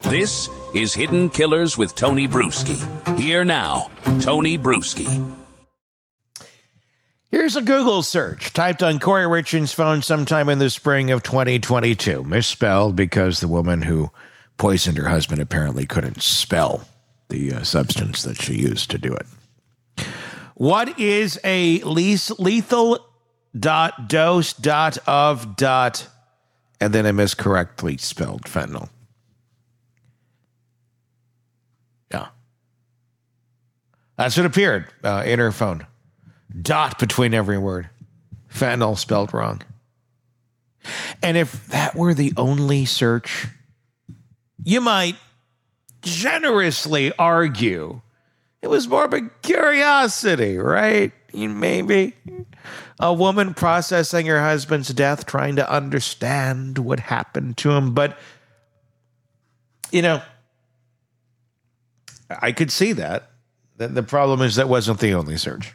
This is Hidden Killers with Tony Bruschi. Here now, Tony Bruschi. Here's a Google search typed on Corey Richards' phone sometime in the spring of 2022. Misspelled because the woman who poisoned her husband apparently couldn't spell the substance that she used to do it. What is a lethal dose of and then a miscorrectly spelled fentanyl? Yeah. That's what appeared in her phone. Dot between every word. Fentanyl spelled wrong. And if that were the only search, you might generously argue it was more of a curiosity, right? Maybe a woman processing her husband's death, trying to understand what happened to him. But, I could see that. The problem is that wasn't the only search.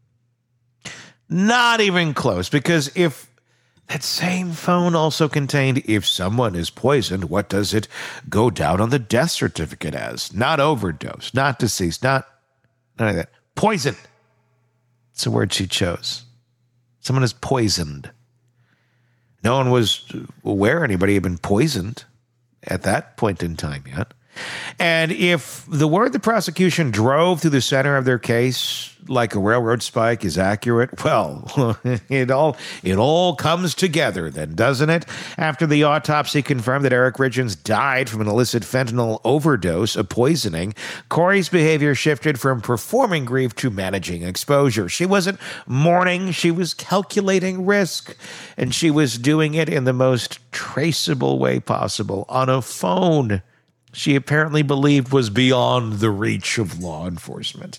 Not even close, because if that same phone also contained, if someone is poisoned, what does it go down on the death certificate as? Not overdose, not deceased, not none of that. Poison. It's the word she chose. Someone is poisoned. No one was aware anybody had been poisoned at that point in time yet. And if the word the prosecution drove through the center of their case like a railroad spike is accurate, well, it all comes together then, doesn't it? After the autopsy confirmed that Eric Richards died from an illicit fentanyl overdose, a poisoning, Corey's behavior shifted from performing grief to managing exposure. She wasn't mourning, she was calculating risk, and she was doing it in the most traceable way possible on a phone she apparently believed was beyond the reach of law enforcement.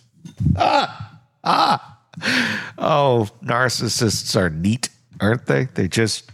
Oh, narcissists are neat, aren't they? They just,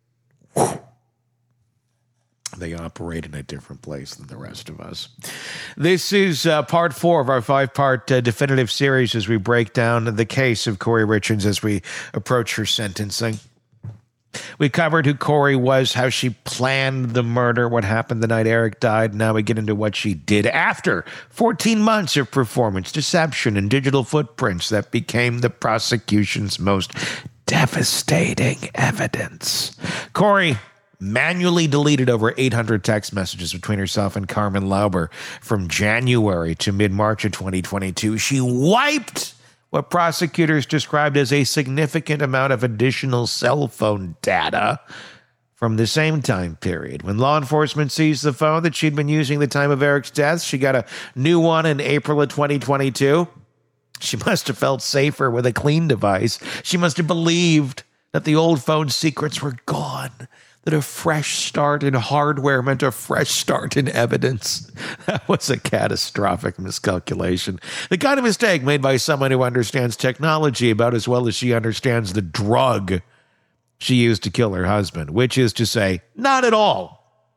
they operate in a different place than the rest of us. This is part 4 of our 5-part definitive series as we break down the case of Corey Richards as we approach her sentencing. We covered who Corey was, how she planned the murder, what happened the night Eric died. Now we get into what she did after 14 months of performance, deception, and digital footprints that became the prosecution's most devastating evidence. Corey manually deleted over 800 text messages between herself and Carmen Lauber from January to mid-March of 2022. She wiped what prosecutors described as a significant amount of additional cell phone data from the same time period. When law enforcement seized the phone that she'd been using the time of Eric's death, she got a new one in April of 2022. She must have felt safer with a clean device. She must have believed that the old phone's secrets were gone, that a fresh start in hardware meant a fresh start in evidence. That was a catastrophic miscalculation. The kind of mistake made by someone who understands technology about as well as she understands the drug she used to kill her husband, which is to say, not at all.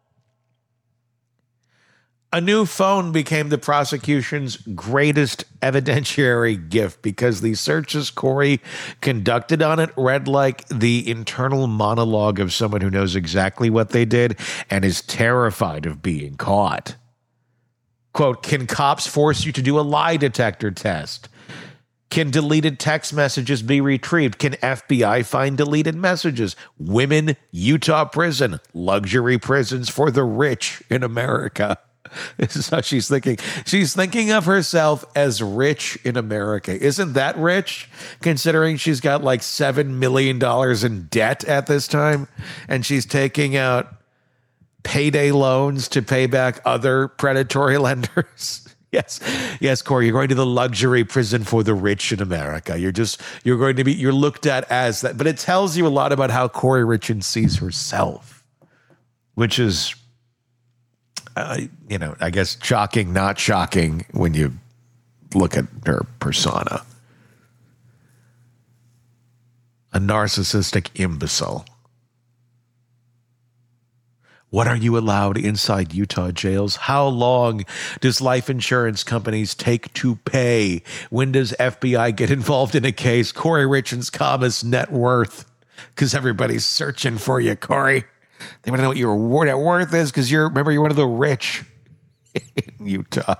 A new phone became the prosecution's greatest evidentiary gift because the searches Corey conducted on it read like the internal monologue of someone who knows exactly what they did and is terrified of being caught. Quote, can cops force you to do a lie detector test? Can deleted text messages be retrieved? Can FBI find deleted messages? Women, Utah prison, luxury prisons for the rich in America. This is how she's thinking. She's thinking of herself as rich in America. Isn't that rich, considering she's got like $7 million in debt at this time, and she's taking out payday loans to pay back other predatory lenders? Yes, Corey, you're going to the luxury prison for the rich in America. You're looked at as that. But it tells you a lot about how Corey Richards sees herself, which is, I guess shocking, not shocking when you look at her persona. A narcissistic imbecile. What are you allowed inside Utah jails? How long does life insurance companies take to pay? When does FBI get involved in a case? Corey Richards' Commas net worth. Because everybody's searching for you, Corey. They want to know what your net worth is because you're one of the rich. in Utah.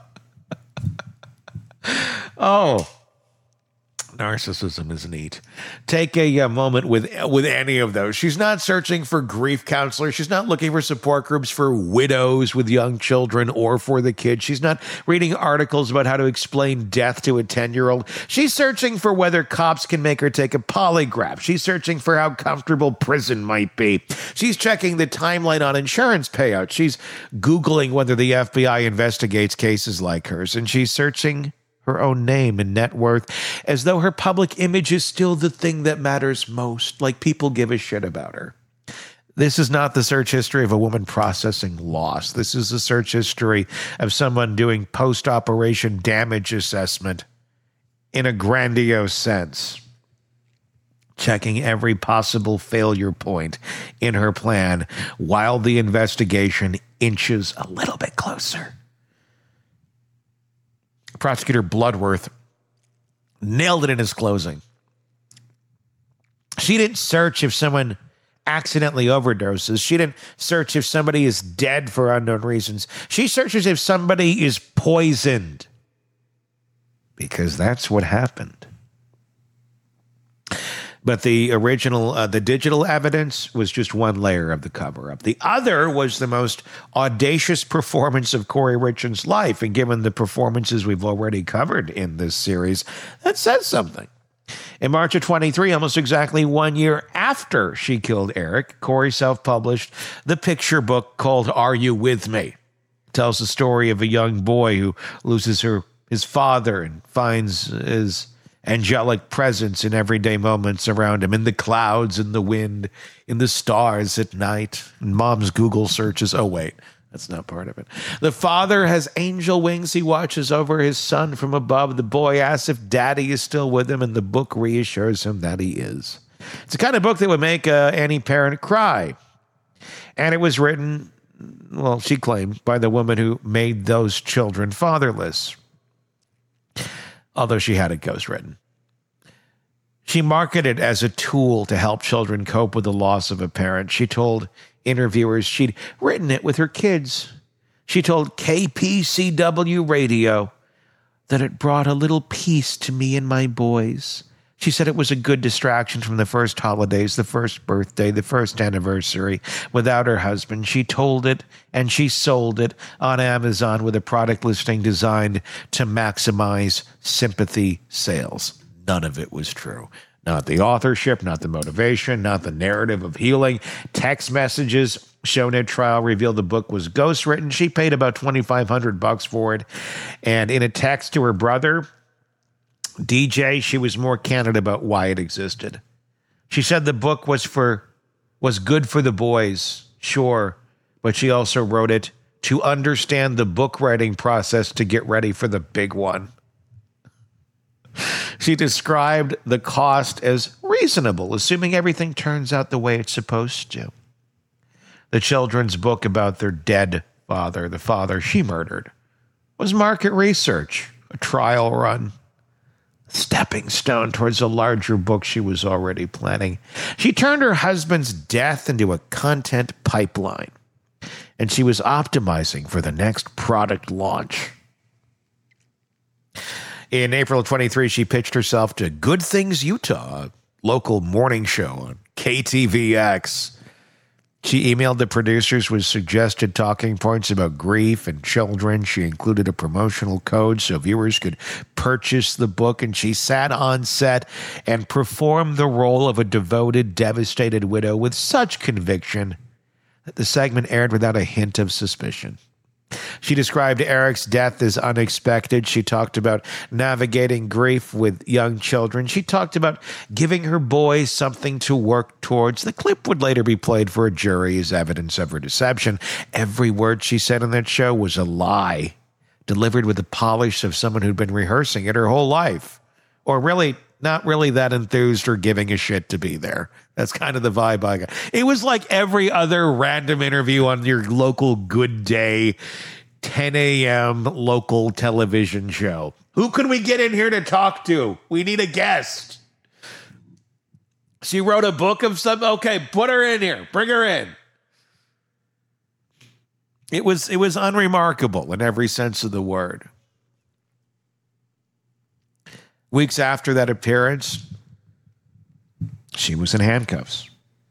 Oh, narcissism is neat. Take a moment with any of those. She's not searching for grief counselors. She's not looking for support groups for widows with young children or for the kids. She's not reading articles about how to explain death to a 10-year-old. She's searching for whether cops can make her take a polygraph. She's searching for how comfortable prison might be. She's checking the timeline on insurance payouts. She's Googling whether the FBI investigates cases like hers. And she's searching her own name and net worth, as though her public image is still the thing that matters most, like people give a shit about her. This is not the search history of a woman processing loss. This is the search history of someone doing post-operation damage assessment in a grandiose sense, checking every possible failure point in her plan while the investigation inches a little bit closer. Prosecutor Bloodworth nailed it in his closing. She didn't search if someone accidentally overdoses. She didn't search if somebody is dead for unknown reasons. She searches if somebody is poisoned, because that's what happened. But the original, the digital evidence was just one layer of the cover-up. The other was the most audacious performance of Corey Richards' life. And given the performances we've already covered in this series, that says something. In March of 23, almost exactly 1 year after she killed Eric, Corey self-published the picture book called Are You With Me? It tells the story of a young boy who loses his father and finds his angelic presence in everyday moments around him, in the clouds, in the wind, in the stars at night. And mom's Google searches, oh wait, that's not part of it. The father has angel wings. He watches over his son from above. The boy asks if daddy is still with him, and the book reassures him that he is. It's the kind of book that would make any parent cry. And it was written, well, she claimed, by the woman who made those children fatherless, although she had it ghostwritten. She marketed it as a tool to help children cope with the loss of a parent. She told interviewers she'd written it with her kids. She told KPCW Radio that it brought a little peace to me and my boys. She said it was a good distraction from the first holidays, the first birthday, the first anniversary without her husband. She told it and she sold it on Amazon with a product listing designed to maximize sympathy sales. None of it was true. Not the authorship, not the motivation, not the narrative of healing. Text messages shown at trial revealed the book was ghostwritten. She paid about $2,500 for it. And in a text to her brother, DJ, she was more candid about why it existed. She said the book was good for the boys, sure, but she also wrote it to understand the book writing process to get ready for the big one. She described the cost as reasonable, assuming everything turns out the way it's supposed to. The children's book about their dead father, the father she murdered, was market research, a trial run, a stepping stone towards a larger book she was already planning. She turned her husband's death into a content pipeline, and she was optimizing for the next product launch. In April of 23, she pitched herself to Good Things Utah, a local morning show on KTVX. She emailed the producers with suggested talking points about grief and children. She included a promotional code so viewers could purchase the book, and she sat on set and performed the role of a devoted, devastated widow with such conviction that the segment aired without a hint of suspicion. She described Eric's death as unexpected. She talked about navigating grief with young children. She talked about giving her boys something to work towards. The clip would later be played for a jury as evidence of her deception. Every word she said on that show was a lie, delivered with the polish of someone who'd been rehearsing it her whole life, or really not really that enthused or giving a shit to be there. That's kind of the vibe I got. It was like every other random interview on your local Good Day, 10 a.m. local television show. Who can we get in here to talk to? We need a guest. She wrote a book of some. Okay, put her in here. Bring her in. It was unremarkable in every sense of the word. Weeks after that appearance, she was in handcuffs.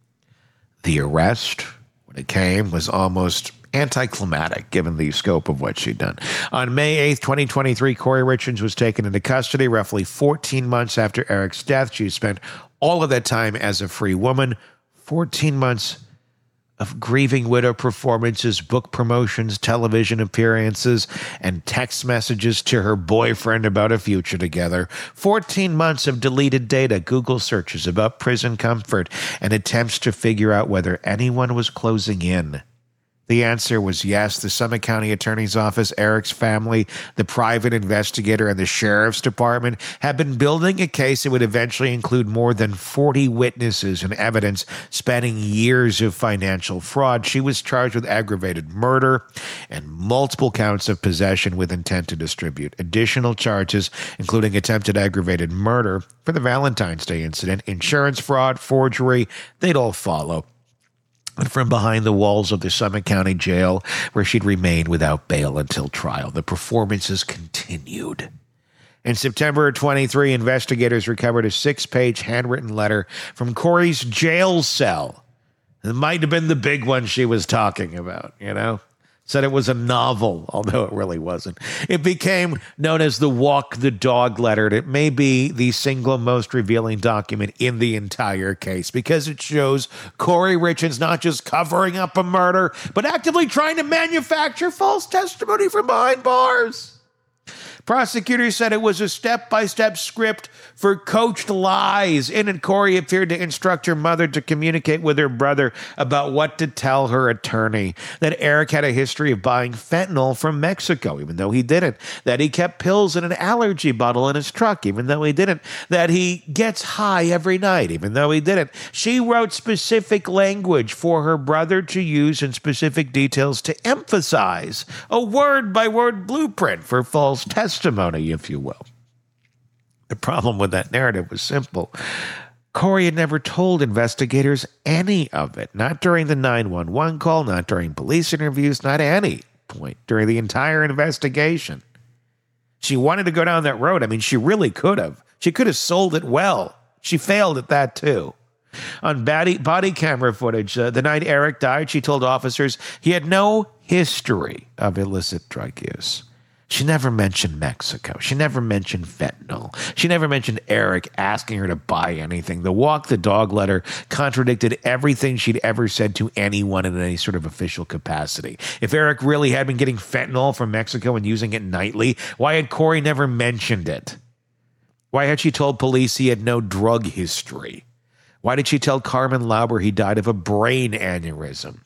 The arrest, when it came, was almost anticlimactic given the scope of what she'd done. On May 8th, 2023, Kouri Richards was taken into custody roughly 14 months after Eric's death. She spent all of that time as a free woman, 14 months of grieving widow performances, book promotions, television appearances, and text messages to her boyfriend about a future together. 14 months of deleted data, Google searches about prison comfort, and attempts to figure out whether anyone was closing in. The answer was yes. The Summit County Attorney's Office, Eric's family, the private investigator, and the Sheriff's Department had been building a case that would eventually include more than 40 witnesses and evidence spanning years of financial fraud. She was charged with aggravated murder and multiple counts of possession with intent to distribute. Additional charges, including attempted aggravated murder for the Valentine's Day incident, insurance fraud, forgery, they'd all follow. And from behind the walls of the Summit County Jail, where she'd remain without bail until trial, the performances continued. In September of 23, investigators recovered a 6-page handwritten letter from Kouri's jail cell. It might have been the big one she was talking about, you know? Said it was a novel, although it really wasn't. It became known as the Walk the Dog letter, and it may be the single most revealing document in the entire case because it shows Kouri Richards not just covering up a murder, but actively trying to manufacture false testimony from behind bars. Prosecutors said it was a step-by-step script for coached lies. In it, Kouri appeared to instruct her mother to communicate with her brother about what to tell her attorney. That Eric had a history of buying fentanyl from Mexico, even though he didn't. That he kept pills in an allergy bottle in his truck, even though he didn't. That he gets high every night, even though he didn't. She wrote specific language for her brother to use and specific details to emphasize a word-by-word blueprint for false testimony, if you will. The problem with that narrative was simple. Kouri had never told investigators any of it, not during the 911 call, not during police interviews, not at any point during the entire investigation. She wanted to go down that road. I mean, she really could have. She could have sold it well. She failed at that too. On body camera footage, the night Eric died, she told officers he had no history of illicit drug use. She never mentioned Mexico. She never mentioned fentanyl. She never mentioned Eric asking her to buy anything. The Walk the Dog letter contradicted everything she'd ever said to anyone in any sort of official capacity. If Eric really had been getting fentanyl from Mexico and using it nightly, why had Kouri never mentioned it? Why had she told police he had no drug history? Why did she tell Carmen Lauber he died of a brain aneurysm?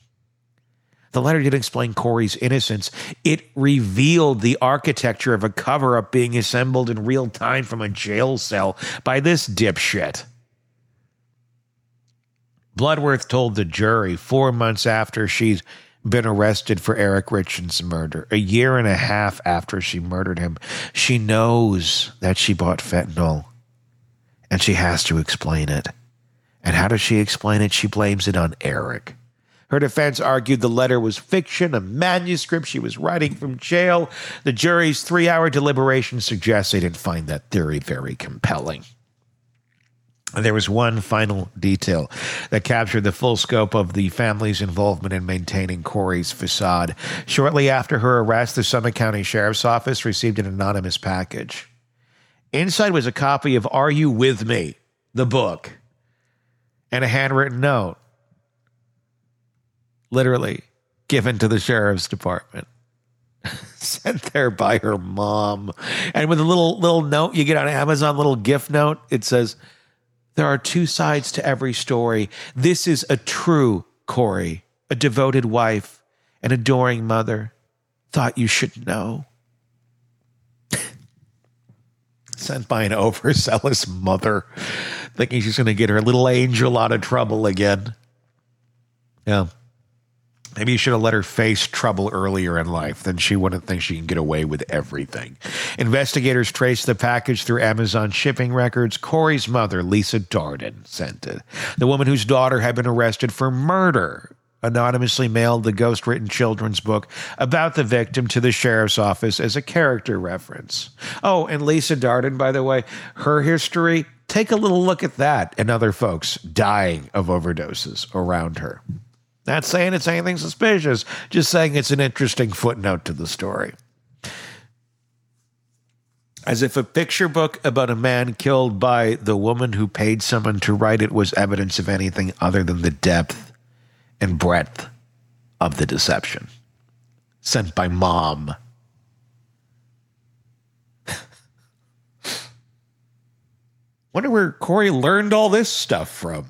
The letter didn't explain Kouri's innocence. It revealed the architecture of a cover-up being assembled in real time from a jail cell by this dipshit. Bloodworth told the jury 4 months after she'd been arrested for Eric Richards' murder, a year and a half after she murdered him, she knows that she bought fentanyl, and she has to explain it. And how does she explain it? She blames it on Eric. Her defense argued the letter was fiction, a manuscript she was writing from jail. The jury's 3-hour deliberation suggests they didn't find that theory very compelling. And there was one final detail that captured the full scope of the family's involvement in maintaining Kouri's facade. Shortly after her arrest, the Summit County Sheriff's Office received an anonymous package. Inside was a copy of Are You With Me, the book, and a handwritten note. Literally given to the Sheriff's Department. Sent there by her mom. And with a little note you get on Amazon, little gift note, it says, there are 2 sides to every story. This is a true Kouri, a devoted wife, an adoring mother. Thought you should know. Sent by an overzealous mother, thinking she's going to get her little angel out of trouble again. Yeah. Maybe you should have let her face trouble earlier in life. Then she wouldn't think she can get away with everything. Investigators traced the package through Amazon shipping records. Kouri's mother, Lisa Darden, sent it. The woman whose daughter had been arrested for murder anonymously mailed the ghostwritten children's book about the victim to the sheriff's office as a character reference. Oh, and Lisa Darden, by the way, her history, take a little look at that and other folks dying of overdoses around her. Not saying it's anything suspicious, just saying it's an interesting footnote to the story. As if a picture book about a man killed by the woman who paid someone to write it was evidence of anything other than the depth and breadth of the deception. Sent by Mom. Wonder where Corey learned all this stuff from.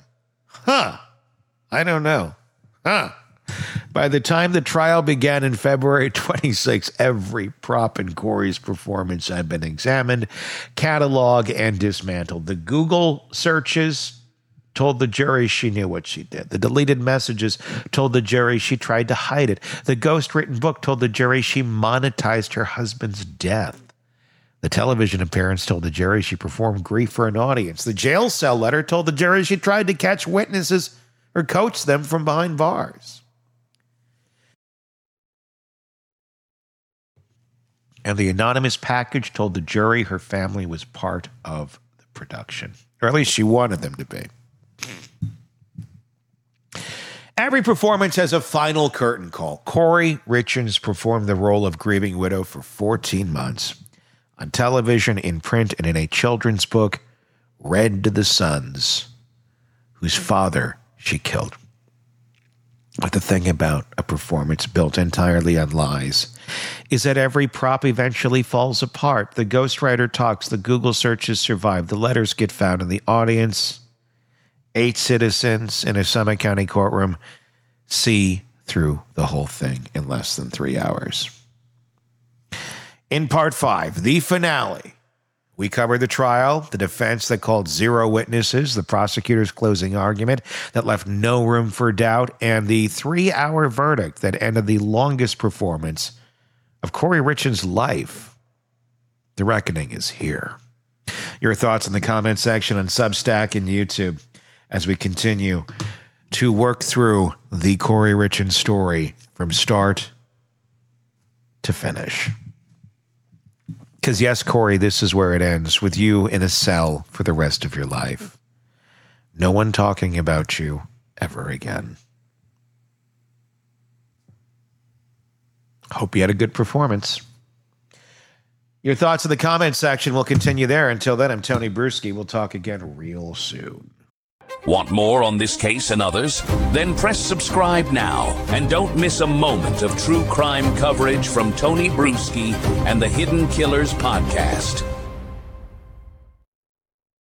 I don't know. By the time the trial began in February 26, every prop in Corey's performance had been examined, cataloged, and dismantled. The Google searches told the jury she knew what she did. The deleted messages told the jury she tried to hide it. The ghost-written book told the jury she monetized her husband's death. The television appearance told the jury she performed grief for an audience. The jail cell letter told the jury she tried to catch witnesses or coach them from behind bars. And the anonymous package told the jury her family was part of the production. Or at least she wanted them to be. Every performance has a final curtain call. Corey Richins performed the role of grieving widow for 14 months. On television, in print, and in a children's book, read to the sons whose father she killed. But the thing about a performance built entirely on lies is that every prop eventually falls apart. The ghostwriter talks, the Google searches survive, the letters get found in the audience. 8 citizens in a Summit County courtroom see through the whole thing in less than 3 hours. In part 5, the finale, we cover the trial, the defense that called 0 witnesses, the prosecutor's closing argument that left no room for doubt, and the 3-hour verdict that ended the longest performance of Corey Richins' life. The reckoning is here. Your thoughts in the comment section on Substack and YouTube as we continue to work through the Corey Richins story from start to finish. Because yes, Corey, this is where it ends, with you in a cell for the rest of your life. No one talking about you ever again. Hope you had a good performance. Your thoughts in the comment section will continue there. Until then, I'm Tony Bruschi. We'll talk again real soon. Want more on this case and others? Then press subscribe now and don't miss a moment of true crime coverage from Tony Bruschi and the Hidden Killers podcast.